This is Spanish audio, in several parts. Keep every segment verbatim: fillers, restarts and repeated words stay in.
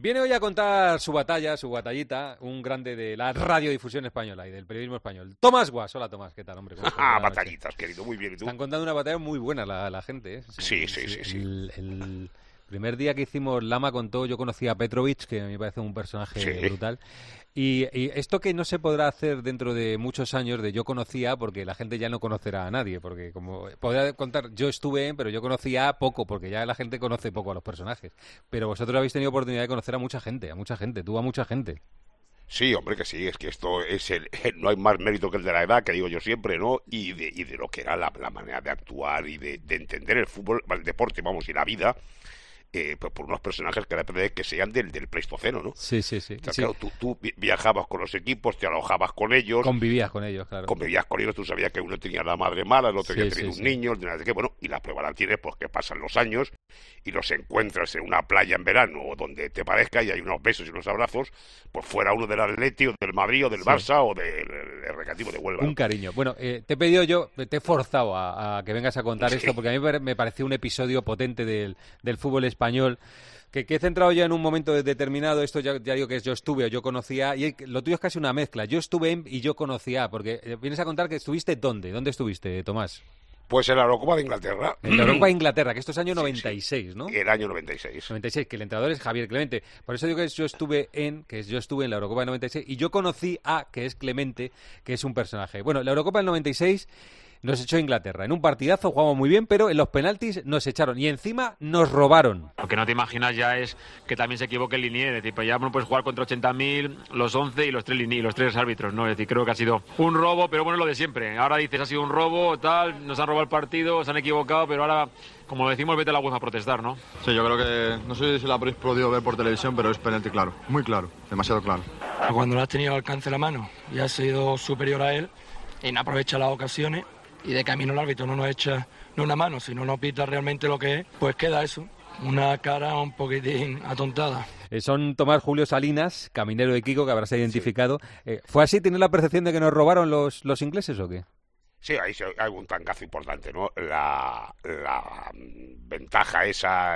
Viene hoy a contar su batalla, su batallita, un grande de la radiodifusión española y del periodismo español. Tomás Guas. Hola, Tomás, ¿qué tal, hombre? Ah, batallitas, querido, muy bien. ¿Y tú? Están contando una batalla muy buena la, la gente, ¿eh? Sí, sí, sí. sí. El, el primer día que hicimos Lama contó, yo conocí a Petrovic, que a mí me parece un personaje Sí. brutal. Y, y esto que no se podrá hacer dentro de muchos años de yo conocía, porque la gente ya no conocerá a nadie, porque como podría contar, yo estuve en, pero yo conocía poco, porque ya la gente conoce poco a los personajes. Pero vosotros habéis tenido oportunidad de conocer a mucha gente, a mucha gente, tú a mucha gente. Sí, hombre, que sí, es que esto es el, no hay más mérito que el de la edad, que digo yo siempre, ¿no? Y de, y de lo que era la, la manera de actuar y de, de entender el fútbol, el deporte, vamos, y la vida. Eh, pues por unos personajes que depende de que sean del, del Pleistoceno, ¿no? Sí, sí, sí. O sea, sí. claro, tú, tú viajabas con los equipos, te alojabas con ellos. Convivías con ellos, claro. Convivías con ellos, tú sabías que uno tenía la madre mala, el otro Sí, ya tenía sí, un sí. niño, el de nada de qué, bueno, y la prueba la tienes pues que pasan los años y los encuentras en una playa en verano o donde te parezca y hay unos besos y unos abrazos, pues fuera uno del Atleti o del Madrid o del Sí. Barça o del, del Recreativo de Huelva. Un cariño. Bueno, eh, te he pedido yo, te he forzado a, a que vengas a contar Sí. esto, porque a mí me pareció un episodio potente del, del fútbol español, que, que he centrado ya en un momento determinado. Esto ya, ya digo que es yo estuve o yo conocía, y lo tuyo es casi una mezcla. Yo estuve en y yo conocía, porque eh, vienes a contar que estuviste ¿dónde? ¿Dónde estuviste, Tomás? Pues en la Eurocopa de Inglaterra. En la Europa de Inglaterra, que esto es año Sí, noventa y seis, sí. ¿no? El año noventa y seis. noventa y seis, que el entrenador es Javier Clemente. Por eso digo que es yo estuve en, que es yo estuve en la Eurocopa del noventa y seis, y yo conocí a, que es Clemente, que es un personaje. Bueno, la Eurocopa del noventa y seis nos echó Inglaterra. En un partidazo jugamos muy bien, pero en los penaltis nos echaron y encima nos robaron. Lo que no te imaginas ya es que también se equivoque el linier, es decir, pues ya no puedes jugar contra ochenta mil, los once y los tres liniers, los tres árbitros, ¿no? Es decir, creo que ha sido un robo, pero bueno, lo de siempre. Ahora dices, ha sido un robo, tal, nos han robado el partido, se han equivocado, pero ahora, como decimos, vete a la UEFA a protestar, ¿no? Sí, yo creo que, no sé si la habréis podido ver por televisión, pero es penalti claro, muy claro, demasiado claro. Cuando le has tenido al alcance de la mano y has sido superior a él, y no aprovecha las ocasiones, y de camino el árbitro no nos echa no una mano, sino no pita realmente lo que es, pues queda eso, una cara un poquitín atontada. Eh, son Tomás Julio Salinas, caminero de Kiko, que habrás identificado. Sí. Eh, ¿Fue así? ¿Tienes la percepción de que nos robaron los, los ingleses o qué? Sí, ahí hay un tangazo importante, ¿no? La, la ventaja esa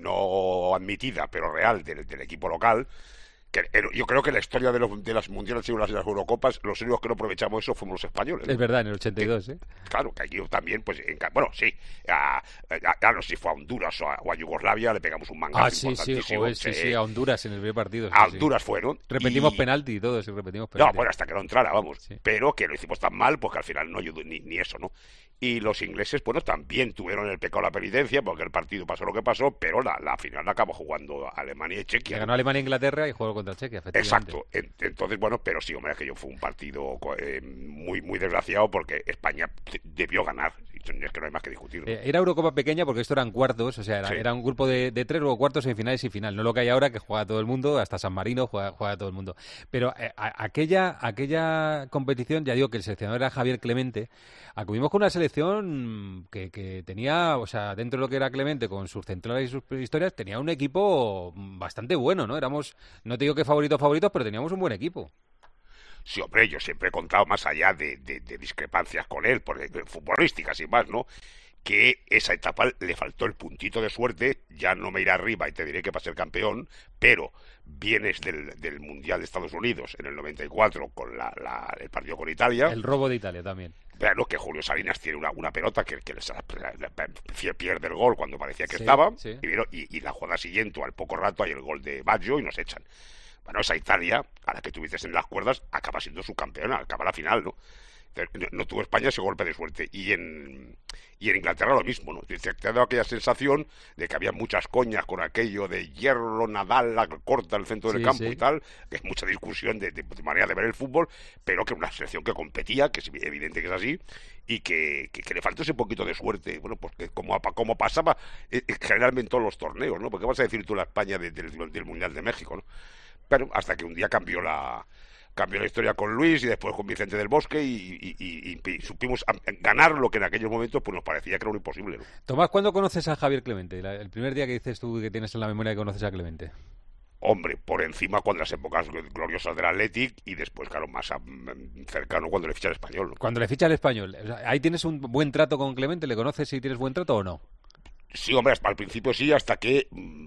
no admitida, pero real, del, del equipo local. Que yo creo que en la historia de, los, de las mundiales y las, las Eurocopas, los únicos que no aprovechamos eso fuimos los españoles, ¿no? Es verdad, en el ochenta y dos, que, ¿eh? Claro, que aquí también, pues, en, bueno, sí, a, a, a, no sé si fue a Honduras o a, o a Yugoslavia, le pegamos un mangazo ah, sí, importantísimo. Sí, joder, sí, sí, sí, a Honduras en el primer partido. Sí, a Honduras sí. fueron. Repetimos y... penalti y todo, sí, repetimos penalti. No, bueno, hasta que no entrara, vamos. Sí. Pero que lo hicimos tan mal, pues que al final no ayudó ni, ni eso, ¿no? Y los ingleses, bueno, también tuvieron el pecado de la penitencia, porque el partido pasó lo que pasó, pero la, la final la acabó jugando Alemania y Chequia. Le ganó Alemania e Inglaterra y jugó contra Chequia, efectivamente. Exacto. Entonces, bueno, pero sí, hombre, aquello fue un partido eh, muy muy desgraciado porque España debió ganar. Es que no hay más que discutir, ¿no? Eh, era Eurocopa pequeña porque esto eran cuartos, o sea, era, sí. era un grupo de, de tres, luego cuartos, semifinales y final. No lo que hay ahora, que juega todo el mundo, hasta San Marino juega, juega todo el mundo. Pero eh, a, aquella aquella competición, ya digo que el seleccionador era Javier Clemente, acudimos con una selección que, que tenía, o sea, dentro de lo que era Clemente, con sus centrales y sus historias, tenía un equipo bastante bueno, ¿no? Éramos, no te digo que favoritos, favoritos, pero teníamos un buen equipo. Sí, hombre, yo siempre he contado, más allá de, de, de discrepancias con él, porque futbolísticas y más, ¿no?, que esa etapa le faltó el puntito de suerte. Ya no me iré arriba y te diré que para ser campeón, pero vienes del, del Mundial de Estados Unidos en el noventa y cuatro con la, la, el partido con Italia. El robo de Italia también. Claro, que Julio Salinas tiene una, una pelota que, que les, pierde el gol cuando parecía que sí, estaba, sí. Y, y la jugada siguiente, al poco rato, hay el gol de Baggio y nos echan. Bueno, esa Italia, a la que tuviste en las cuerdas, acaba siendo su campeona, acaba la final, ¿no? No, no tuvo España ese golpe de suerte. Y en y en Inglaterra lo mismo, ¿no? Te ha dado aquella sensación de que había muchas coñas con aquello de hierro, Nadal, la corta el centro del sí, campo sí. y tal, que es mucha discusión de, de, de manera de ver el fútbol, pero que una selección que competía, que es evidente que es así, y que, que, que le faltó ese poquito de suerte, bueno, pues que como, como pasaba eh, generalmente en todos los torneos, ¿no? Porque vas a decir tú la España de, de, del, del Mundial de México, ¿no? Pero hasta que un día cambió la cambió la historia con Luis y después con Vicente del Bosque y, y, y, y, y supimos ganar lo que en aquellos momentos pues nos parecía que era un imposible, ¿no? Tomás, ¿cuándo conoces a Javier Clemente? El primer día que dices tú que tienes en la memoria que conoces a Clemente. Hombre, por encima cuando las épocas gloriosas del Athletic y después, claro, más a, cercano cuando le ficha al Español, ¿no? Cuando le ficha al Español. O sea, ¿ahí tienes un buen trato con Clemente? ¿Le conoces y tienes buen trato o no? Sí, hombre, al principio sí, hasta que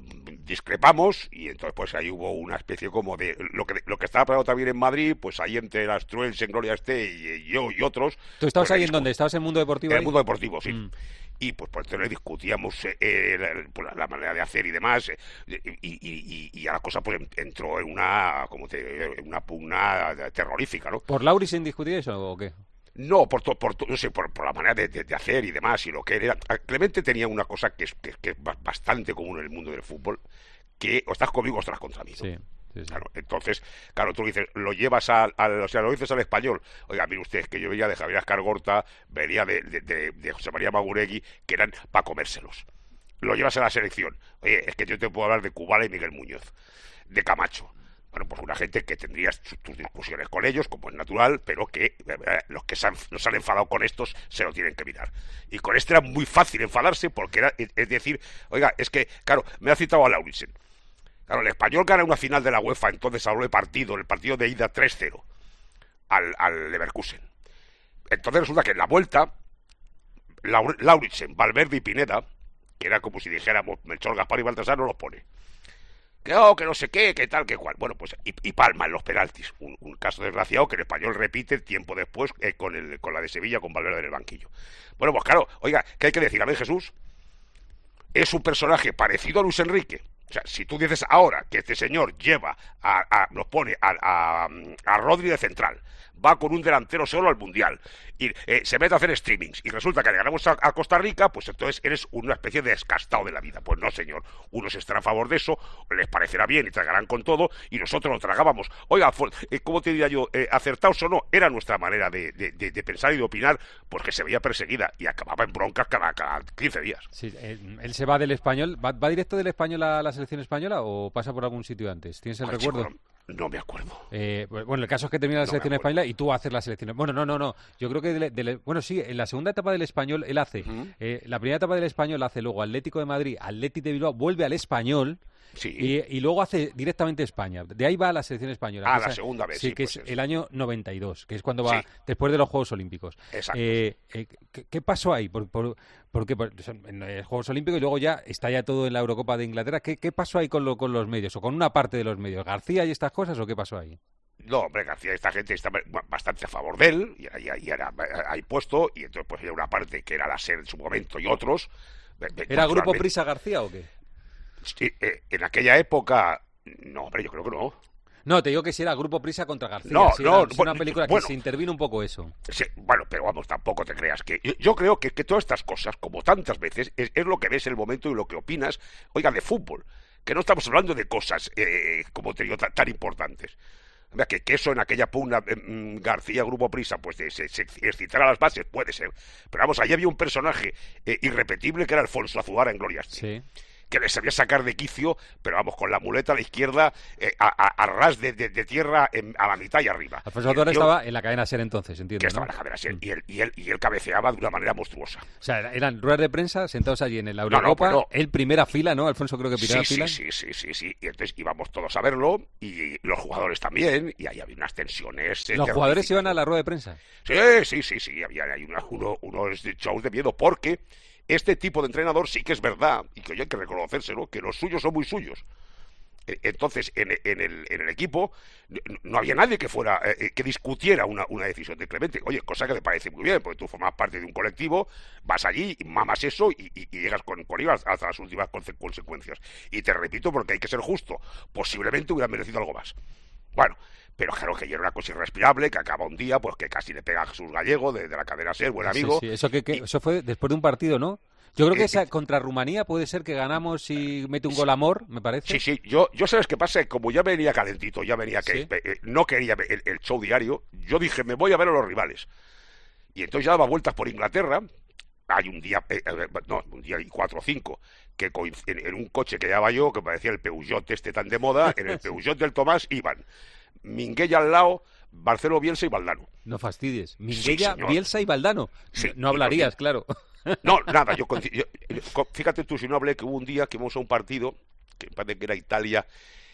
discrepamos y entonces pues ahí hubo una especie como de lo que lo que estaba planteado también en Madrid, pues ahí entre las Truels en Gloria esté y yo y otros. ¿Tú estabas pues, ahí en dónde? ¿Estabas en el mundo deportivo? En ahí? el mundo deportivo, sí. Mm. Y pues por entonces discutíamos eh, la, pues, la manera de hacer y demás, eh, y, y, y, y a la cosa pues entró en una como te, en una pugna terrorífica, ¿no? ¿Por Laurisen discutía eso o qué? No, por, to, por to, no sé, por, por la manera de, de, de hacer y demás, y lo que era. Clemente tenía una cosa que es, que, que es bastante común en el mundo del fútbol, que o estás conmigo o estás contra mí, ¿no? Sí. Sí, sí. Claro, entonces, claro, tú dices, lo llevas al, al, o sea, lo dices al español. Oiga, mire usted, es que yo venía de Javier Escargorta, venía de, de, de, de José María Maguregui, que eran para comérselos. Lo llevas a la selección. Oye, es que yo te puedo hablar de Kubala y Miguel Muñoz, de Camacho. Bueno, pues una gente que tendrías tus discusiones con ellos, como es natural, pero que eh, los que se han, nos han enfadado con estos se lo tienen que mirar. Y con este era muy fácil enfadarse porque era, es decir, oiga, es que, claro, me ha citado a Laurisen. Claro, el Español gana una final de la UEFA, entonces habló de partido, el partido de ida tres cero al, al Leverkusen. Entonces resulta que en la vuelta, Laurisen, Valverde y Pineda, que era como si dijéramos Melchor, Gaspar y Baltasar, no los pone. Que oh, que no sé qué, que tal, que cual. Bueno, pues, y, y palma en los penaltis. Un, un caso desgraciado que el Español repite tiempo después eh, con, el, con la de Sevilla, con Valverde en el banquillo. Bueno, pues claro, oiga, ¿qué hay que decir? A ver, Jesús, es un personaje parecido a Luis Enrique. O sea, si tú dices ahora que este señor lleva, a, a nos pone a, a, a Rodri de central, va con un delantero solo al Mundial, y eh, se mete a hacer streamings, y resulta que le ganamos a, a Costa Rica, pues entonces eres una especie de descastado de la vida. Pues no, señor, unos estarán a favor de eso, les parecerá bien y tragarán con todo, y nosotros lo tragábamos. Oiga, eh, ¿cómo te diría yo? Eh, acertados o no, era nuestra manera de, de, de, de pensar y de opinar, porque se veía perseguida, y acababa en broncas cada, cada quince días. Sí, eh, él se va del Español, ¿va, va directo del Español a la selección española o pasa por algún sitio antes? ¿Tienes el Pues, recuerdo? Chico, no, no me acuerdo. Eh, bueno, el caso es que termina la No selección española y tú haces la selección. Bueno, no, no, no. Yo creo que, de, de, bueno, sí, en la segunda etapa del Español él hace, uh-huh. eh, la primera etapa del Español hace luego Atlético de Madrid, Atlético de Bilbao, vuelve al Español. Sí. Y, y luego hace directamente España. De ahí va a la selección española. Ah, la esa, segunda vez. Sí, sí que pues es eso. el año noventa y dos, que es cuando va sí. después de los Juegos Olímpicos. Exacto. Eh, eh, ¿qué, ¿Qué pasó ahí? ¿Por, por, por qué? Por, en los Juegos Olímpicos y luego ya está ya todo en la Eurocopa de Inglaterra. ¿Qué, qué pasó ahí con, lo, con los medios? ¿O con una parte de los medios? ¿García y estas cosas o qué pasó ahí? No, hombre, García, esta gente está bastante a favor de él, y, y, y era ahí puesto, y entonces pues había una parte que era la SER en su momento y otros. ¿Era Grupo Prisa García o qué? Sí, eh, en aquella época, no, hombre, yo creo que no. No, te digo que si era Grupo Prisa contra García. No, si no. Era, es una película bueno, que se intervino un poco eso. Sí, bueno, pero vamos, tampoco te creas que... Yo, yo creo que, que todas estas cosas, como tantas veces, es, es lo que ves en el momento y lo que opinas, oiga, de fútbol. Que no estamos hablando de cosas, eh, como te digo, tan, tan importantes. Que, que eso en aquella pugna eh, García Grupo Prisa pues se, se, se excitara las bases, puede ser, pero vamos, ahí había un personaje eh, irrepetible que era Alfonso Azuara en Gloria Esté, sí. que le sabía sacar de quicio, pero vamos, con la muleta a la izquierda eh, a, a, a ras de, de, de tierra en, a la mitad y arriba. Alfonso Azuara estaba en la cadena SER entonces, entiendo, que estaba ¿no? en la cadena SER, mm. y, él, y, él, y él cabeceaba de una manera monstruosa. O sea, eran ruedas de prensa sentados allí en el Eurocopa, no, no, él primera fila, ¿no? Alfonso creo que primera sí, fila. Sí, sí, sí, sí, sí, y entonces íbamos todos a verlo, y los jugadores también, y ahí había unas tensiones. ¿Los jugadores iban a la rueda de prensa? Sí, sí, sí, sí, había hay una, uno, unos shows de miedo, porque este tipo de entrenador sí que es verdad, y que hay que reconocérselo, que los suyos son muy suyos. Entonces, en, en, el, en el equipo no había nadie que fuera eh, que discutiera una, una decisión de Clemente. Oye, cosa que me parece muy bien, porque tú formas parte de un colectivo, vas allí, mamas eso y, y, y llegas con, con ellos hasta las últimas conse- consecuencias. Y te repito, porque hay que ser justo, posiblemente hubieran merecido algo más. Bueno, pero claro que ya era una cosa irrespirable, que acaba un día, pues que casi le pega a Jesús Gallego, de, de la cadena SER, buen amigo. Sí, sí. Eso, que, que, y, eso fue después de un partido, ¿no? Yo creo que esa contra Rumanía puede ser que ganamos y mete un gol Amor, me parece. Sí, sí, yo, yo sabes qué pasa, como ya venía calentito, ya venía que ¿sí? eh, no quería el, el show diario, yo dije, me voy a ver a los rivales. Y entonces ya daba vueltas por Inglaterra, hay un día, eh, no, un día y cuatro o cinco, que en, en un coche que llevaba yo, que parecía el Peugeot este tan de moda, en el Peugeot del Tomás iban Minguella al lado, Barceló, Bielsa y Valdano. No fastidies, Minguella, sí, Bielsa y Valdano. Sí, no hablarías, claro. No, nada, yo, yo, yo fíjate tú si no hablé que hubo un día que íbamos a un partido, que parece que era Italia,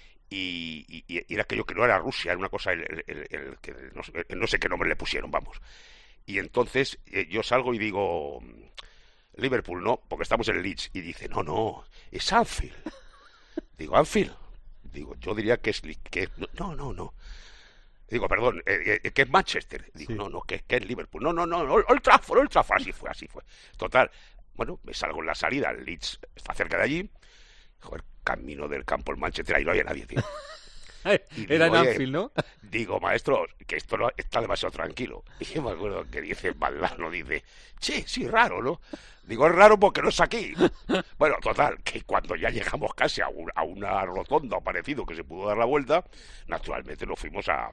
y, y, y era aquello que no era Rusia, era una cosa, el, el, el, el, que no, no sé qué nombre le pusieron, vamos. Y entonces eh, yo salgo y digo, Liverpool, no, porque estamos en el Leeds, y dice, no, no, es Anfield. Digo, Anfield. Digo, yo diría que es... Que, no, no, no. Digo, perdón, eh, eh, que es Manchester. Digo, sí. no, no, que, que es Liverpool. No, no, no, Old Trafford, Old Trafford. Así fue, así fue. Total, bueno, me salgo en la salida, el Leeds está cerca de allí. Joder, camino del campo el Manchester, ahí no había nadie, tío. Era en Anfield, ¿no? Digo, maestro, que esto no, está demasiado tranquilo. Y yo me acuerdo que dice Valdano, dice, sí, sí, raro, ¿no? Digo, es raro porque no es aquí. Bueno, total, que cuando ya llegamos casi a, un, a una rotonda o parecido que se pudo dar la vuelta, naturalmente nos fuimos a,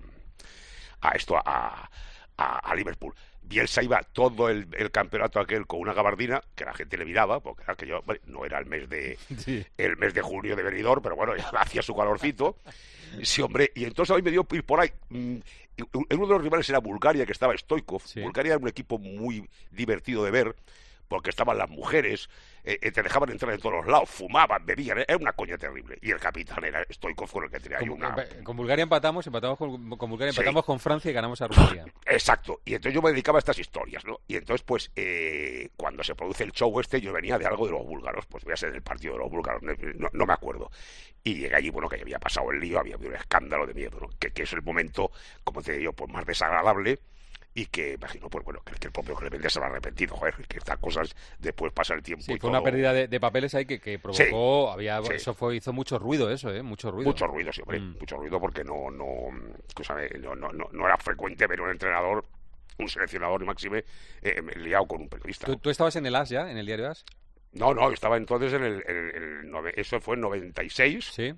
a esto, a, a, a Liverpool. Bielsa iba todo el, el campeonato aquel con una gabardina que la gente le miraba, porque era que yo, bueno, no era el mes de sí. el mes de junio de Benidorm, pero bueno, ya hacía su calorcito. Sí, hombre, y entonces a mí me dio ir por ahí. Uno de los rivales era Bulgaria, que estaba Stoikov. Sí. Bulgaria era un equipo muy divertido de ver, porque estaban las mujeres, eh, te dejaban entrar en todos los lados, fumaban, bebían, era una coña terrible. Y el capitán era Stoikov, con el que tenía ahí una... Con Bulgaria empatamos, empatamos con, con Bulgaria, empatamos sí. con Francia y ganamos a Rusia. Exacto, y entonces yo me dedicaba a estas historias, ¿no? Y entonces, pues, eh, cuando se produce el show este, yo venía de algo de los búlgaros, pues voy a ser del partido de los búlgaros, no, no me acuerdo. Y llegué allí, bueno, que había pasado el lío, había habido un escándalo de miedo, ¿no? Que, que es el momento, como te digo, pues más desagradable. Y que imagino, pues bueno, que, que el propio Clemente se va arrepentido, joder, que estas cosas después pasa el tiempo. Sí, y fue todo... una pérdida de, de papeles ahí que, que provocó, sí, había, sí. eso fue, hizo mucho ruido, eso, ¿eh? Mucho ruido. Mucho ruido, sí, hombre, mm. mucho ruido porque no, no, no, no, no, no era frecuente ver un entrenador, un seleccionador, máxime, eh, liado con un periodista. ¿Tú, ¿Tú estabas en el A S ya, en el diario A S? No, no, estaba entonces en el, en el, en el eso fue en noventa y seis. Sí.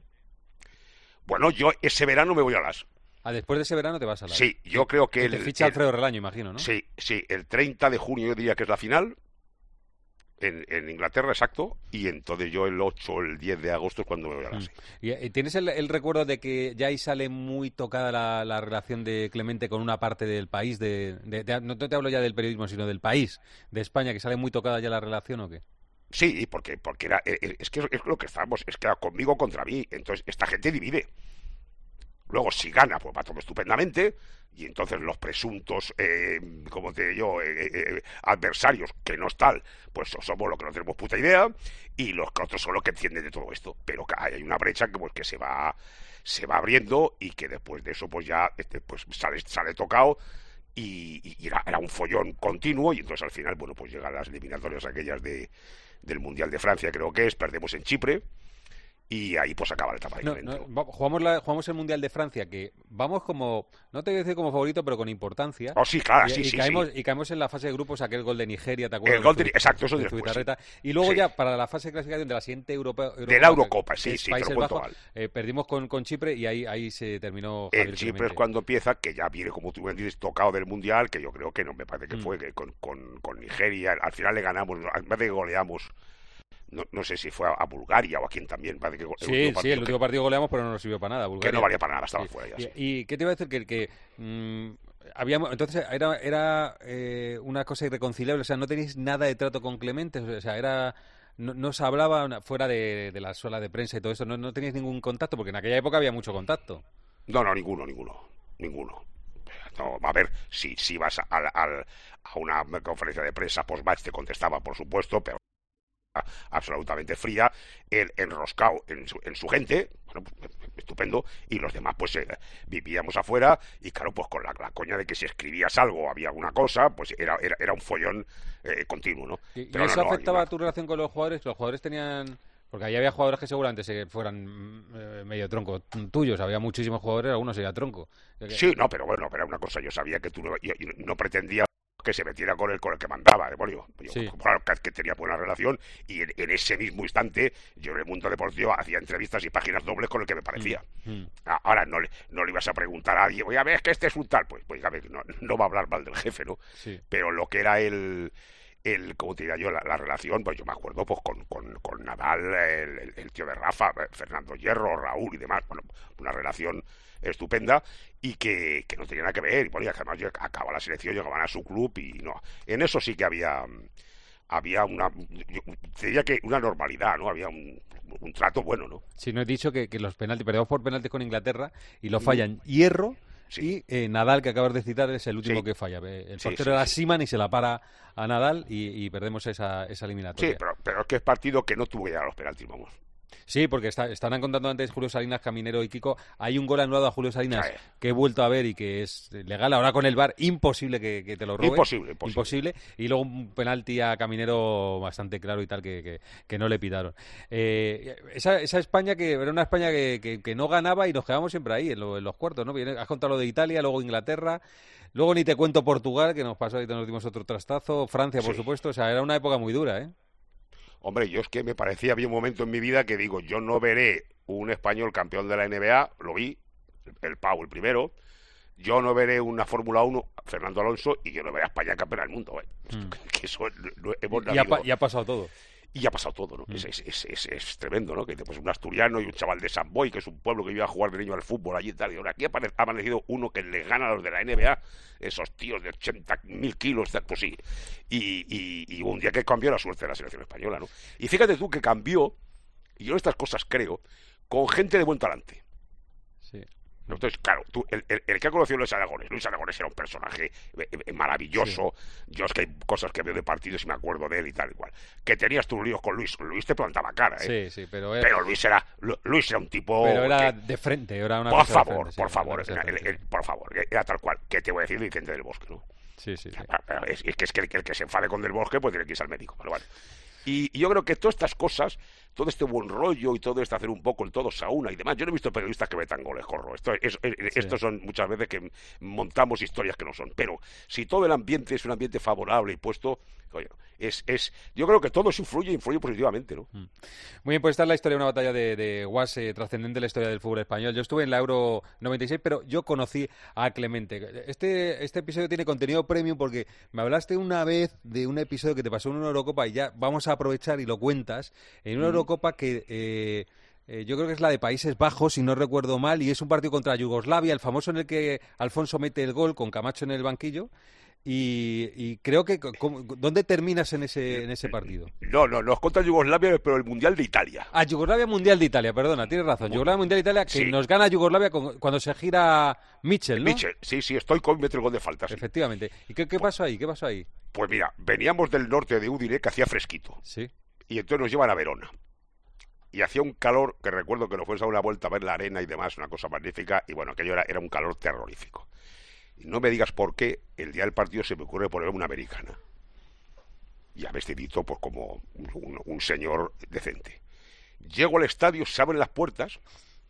Bueno, yo ese verano me voy al A S. Ah, después de ese verano te vas a la... Sí, yo creo que... El, te ficha el, Alfredo Relaño, imagino, ¿no? Sí, sí, el treinta de junio yo diría que es la final, en, en Inglaterra, exacto, y entonces yo el ocho o el diez de agosto es cuando me voy a la... Mm. ¿Y tienes el, el recuerdo de que ya ahí sale muy tocada la, la relación de Clemente con una parte del país, de, de, de, no te hablo ya del periodismo, sino del país, de España, que sale muy tocada ya la relación o qué? Sí, porque, porque era, es que es lo que estábamos, es que era conmigo contra mí, entonces esta gente divide. Luego, si gana, pues va todo estupendamente, y entonces los presuntos, eh, como te digo, eh, eh, adversarios, que no es tal, pues somos los que no tenemos puta idea, y los que otros son los que entienden de todo esto. Pero que hay una brecha que, pues, que se va se va abriendo, y que después de eso, pues ya este, pues sale, sale tocado, y, y era, era un follón continuo, y entonces al final, bueno, pues llegan las eliminatorias aquellas de del Mundial de Francia, creo que es, perdemos en Chipre, y ahí pues acaba la etapa de no, no, jugamos, la, jugamos el Mundial de Francia, que vamos como, no te voy a decir como favorito, pero con importancia. Oh, sí, claro, y, sí, y sí, caemos, sí. Y caemos en la fase de grupos, aquel gol de Nigeria, ¿te acuerdas? El gol de, de exacto, eso de después, sí. Y luego sí. ya, para la fase de clasificación de la siguiente Europa, Eurocopa, de la Eurocopa, sí, sí, Países pero Bajos, eh, perdimos con, con Chipre, y ahí, ahí se terminó Javier El Chipre Clemente. Es cuando empieza, que ya viene, como tú me dices, tocado del Mundial, que yo creo que no, me parece que mm. fue que con, con, con Nigeria, al final le ganamos, al vez de que goleamos. No, no sé si fue a, a Bulgaria o a quien también. Parece que sí, el sí, el último que, partido goleamos, pero no nos sirvió para nada. Bulgaria. Que no valía para nada, estaba sí. fuera ya. Y, sí. ¿Y qué te iba a decir? Que, que mmm, habíamos, entonces era, era eh, una cosa irreconciliable, o sea, no tenéis nada de trato con Clemente, o sea, era... No, no se hablaba fuera de, de la sala de prensa y todo eso, no, no teníais ningún contacto, porque en aquella época había mucho contacto. No, no, ninguno, ninguno, ninguno. No, a ver, si, si vas a, a, a una conferencia de prensa post-match te contestaba, por supuesto, pero absolutamente fría, él enroscado en su, en su gente, bueno, pues, estupendo, y los demás pues eh, vivíamos afuera, y claro, pues con la, la coña de que si escribías algo o había alguna cosa, pues era, era, era un follón eh, continuo, ¿no? ¿Y, Pero ¿y eso no, no, afectaba no, a tu relación con los jugadores? ¿Los jugadores tenían...? Porque ahí había jugadores que seguramente se fueran eh, medio tronco tuyos, había muchísimos jugadores, algunos sería tronco. Sí, no, pero bueno, pero era una cosa, yo sabía que tú no, yo, yo no pretendía que se metiera con el con el que mandaba, demonio. Yo, sí. Claro, que tenía buena relación, y en, en ese mismo instante yo en el mundo deportivo hacía entrevistas y páginas dobles con el que me parecía. Mm, mm. Ahora no le, no le ibas a preguntar a alguien, oye, a ver, es que este es un tal, pues, pues a ver, no, no va a hablar mal del jefe, ¿no? Sí. Pero lo que era el... el como te diría yo, la, la relación, pues yo me acuerdo pues con, con, con Nadal, el, el, el tío de Rafa, Fernando Hierro, Raúl y demás, bueno, una relación estupenda, y que, que no tenía nada que ver, y bueno, y además acaba la selección, llegaban a su club, y no, en eso sí que había había una, yo diría que una normalidad, ¿no? Había un, un trato bueno, ¿no? Sí, no he dicho que, que los penaltis, perdemos por penaltis con Inglaterra, y lo fallan Hierro, sí. Y eh, Nadal, que acabas de citar, es el último sí. que falla. El portero sí, sí, era sí. Seaman y se la para a Nadal, y, y perdemos esa, esa eliminatoria. Sí, pero, pero es que es partido que no tuvo que llegar a los penaltis, vamos. Sí, porque está, estaban contando antes Julio Salinas, Caminero y Kiko. Hay un gol anulado a Julio Salinas sí. que he vuelto a ver y que es legal. Ahora con el V A R, imposible que, que te lo robe. Imposible, imposible. Imposible. Y luego un penalti a Caminero bastante claro y tal que, que, que no le pitaron. Eh, esa, esa España que era una España que, que, que no ganaba y nos quedamos siempre ahí, en, lo, en los cuartos, ¿no? Has contado lo de Italia, luego Inglaterra. Luego ni te cuento Portugal, que nos pasó y nos dimos otro trastazo. Francia, por sí. supuesto. O sea, era una época muy dura, ¿eh? Hombre, yo es que me parecía, había un momento en mi vida que digo, yo no veré un español campeón de la N B A, lo vi, el Pau, el primero, yo no veré una Fórmula uno, Fernando Alonso, y yo no veré a España campeona del mundo, ¿eh? Mm. Que eso lo hemos y, ha, y ha pasado todo. Y ya ha pasado todo, ¿no? Mm. Es, es, es, es, es tremendo, ¿no? Que pues un asturiano y un chaval de San Boi, que es un pueblo que iba a jugar de niño al fútbol allí y tal. Y ahora aquí ha aparecido uno que le gana a los de la N B A, esos tíos de ochenta mil kilos, pues sí. Y, y, y un día que cambió la suerte de la selección española, ¿no? Y fíjate tú que cambió, y yo estas cosas creo, con gente de buen talante. Sí. Entonces, claro, tú, el, el, el que ha conocido a Luis Aragonés, Luis Aragonés era un personaje eh, eh, maravilloso. Sí. Yo es que hay cosas que veo de partidos y me acuerdo de él y tal y cual. Que tenías tus líos con Luis. Luis te plantaba cara, ¿eh? Sí, sí, pero... Era... Pero Luis era, Luis era un tipo... Pero era que, de frente, era una Por cosa favor, frente, por sí, favor, era el, el, por favor, era tal cual. ¿Qué te voy a decir de Vicente del Bosque, no? Sí, sí, sí. Es, es que es que el, el que se enfade con Del Bosque pues tiene que irse al médico, pero vale. Y, y yo creo que todas estas cosas, todo este buen rollo y todo esto hacer un poco el todos a una y demás, yo no he visto periodistas que metan goles, jorro. Esto, es, es, sí. Estos son muchas veces que montamos historias que no son. Pero si todo el ambiente es un ambiente favorable y puesto, oye, es, es, yo creo que todo eso influye, influye positivamente, ¿no? Muy bien, pues esta es la historia de una batalla de, de Guas eh, trascendente en la historia del fútbol español. Yo estuve en la Euro noventa y seis, pero yo conocí a Clemente. Este, este episodio tiene contenido premium porque me hablaste una vez de un episodio que te pasó en una Eurocopa y ya vamos a aprovechar y lo cuentas. En una mm. Eurocopa que... Eh, Eh, yo creo que es la de Países Bajos, si no recuerdo mal, y es un partido contra Yugoslavia, el famoso en el que Alfonso mete el gol con Camacho en el banquillo. Y, y creo que... ¿Dónde terminas en ese en ese partido? No, no, no es contra Yugoslavia, pero el Mundial de Italia. Ah, Yugoslavia Mundial de Italia, perdona, tienes razón. Yugoslavia Mundial de Italia, que sí. Nos gana Yugoslavia con, cuando se gira Mitchell, ¿no? Mitchell, sí, sí, estoy con mete el gol de falta. Sí. Efectivamente. ¿Y qué, qué pasó ahí? ¿Qué pasó ahí? Pues mira, veníamos del norte de Udine, que hacía fresquito. Sí. Y entonces nos llevan a Verona. Y hacía un calor que recuerdo que nos fuimos a una vuelta a ver la arena y demás, una cosa magnífica, y bueno, aquello era, era un calor terrorífico. Y no me digas por qué el día del partido se me ocurre poner una americana. Ya vestidito pues como un, un señor decente. Llego al estadio, se abren las puertas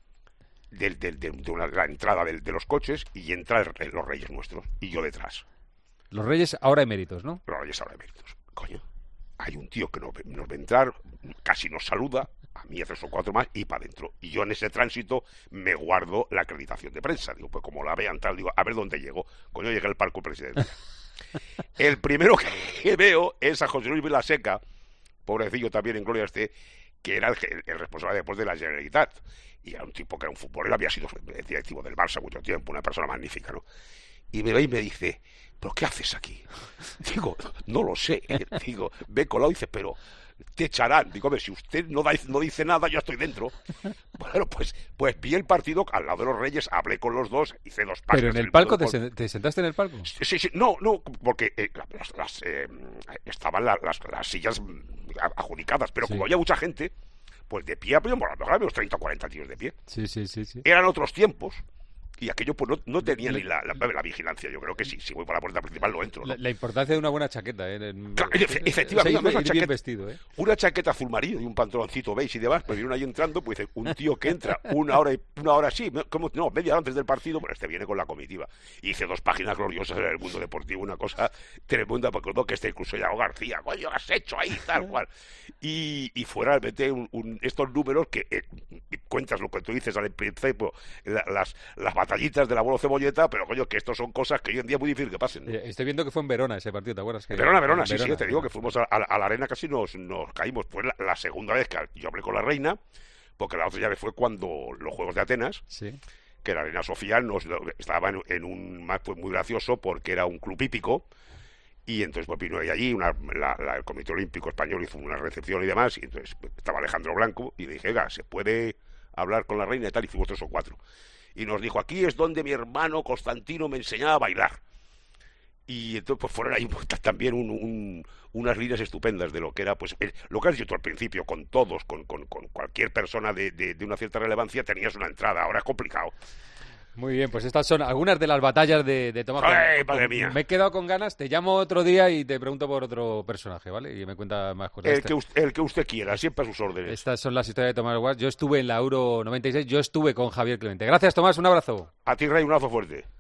de, de, de, de una, la entrada de, de los coches y entran los Reyes nuestros, y yo detrás. Los Reyes ahora eméritos, ¿no? Los Reyes ahora eméritos. Coño, hay un tío que nos, nos ve entrar, casi nos saluda, a mí, a tres o cuatro más, y para adentro. Y yo en ese tránsito me guardo la acreditación de prensa. Digo, pues como la vean tal, digo, a ver dónde llego. Coño, llegué al Palco Presidencial. El primero que veo es a José Luis Vilaseca, pobrecillo también en gloria este, que era el, el responsable después de la Generalitat. Y era un tipo que era un futbolero, había sido directivo del Barça mucho tiempo, una persona magnífica, ¿no? Y me ve y me dice, ¿pero qué haces aquí? Digo, no lo sé. Digo, ve colado y dice, pero... te echarán. Digo, a ver, si usted no, da, no dice nada, yo estoy dentro. Bueno, pues pues vi el partido al lado de los Reyes, hablé con los dos, hice dos páginas. ¿Pero en el palco? ¿Te, sen ¿Te sentaste en el palco? Sí, sí, no, no, porque eh, las, las, eh, estaban la, las, las sillas adjudicadas, pero sí. Como había mucha gente, pues de pie, pero bueno, había unos treinta o cuarenta tíos de pie. Sí, sí, sí, sí. Eran otros tiempos. Y aquello pues no, no tenía ni la, la, la vigilancia. Yo creo que sí, si voy por la puerta principal lo entro, ¿no? La, la importancia de una buena chaqueta, ¿eh? En, claro, efectivamente, una, una, chaqueta, bien vestido, ¿eh? Una chaqueta azul marino y un pantaloncito beige y demás, pues vienen ahí entrando, pues dice, un tío que entra una hora y una hora así, como, no, media hora antes del partido, pues este viene con la comitiva. Hice dos páginas gloriosas en el Mundo Deportivo, una cosa tremenda, porque no, que este incluso Yago García, coño, lo has hecho ahí, tal cual. Y, y fuera realmente un, un, estos números que eh, cuentas lo que tú dices al principio, la, las, las batallitas de la bola cebolleta, pero coño, que estos son cosas que hoy en día es muy difícil que pasen, ¿no? Estoy viendo que fue en Verona ese partido, ¿te acuerdas? Que Verona, Verona, sí, Verona, sí, te digo que fuimos a, a, a la arena, casi nos, nos caímos. Pues la, la segunda vez que yo hablé con la reina, porque la otra llave fue cuando los Juegos de Atenas, sí. Que la reina Sofía nos estaba en, en un más pues muy gracioso porque era un club hípico. Y entonces pues vino ella allí, una, la, la, el Comité Olímpico Español hizo una recepción y demás, y entonces estaba Alejandro Blanco, y le dije, oiga, ¿se puede hablar con la reina y tal? Y fuimos tres o cuatro. Y nos dijo, aquí es donde mi hermano Constantino me enseñaba a bailar. y entonces pues fueron ahí también un, un, unas líneas estupendas de lo que era, pues el, lo que has dicho tú al principio, con todos, con, con, con cualquier persona de, de, de una cierta relevancia tenías una entrada, ahora es complicado. Muy bien, pues estas son algunas de las batallas de, de Tomás. ¡Ay, madre mía! Me he quedado con ganas, te llamo otro día y te pregunto por otro personaje, ¿vale? Y me cuenta más cosas. El que, usted, el que usted quiera, siempre a sus órdenes. Estas son las historias de Tomás Guas. Yo estuve en la Euro noventa y seis, yo estuve con Javier Clemente. Gracias, Tomás, un abrazo. A ti, Rey, un abrazo fuerte.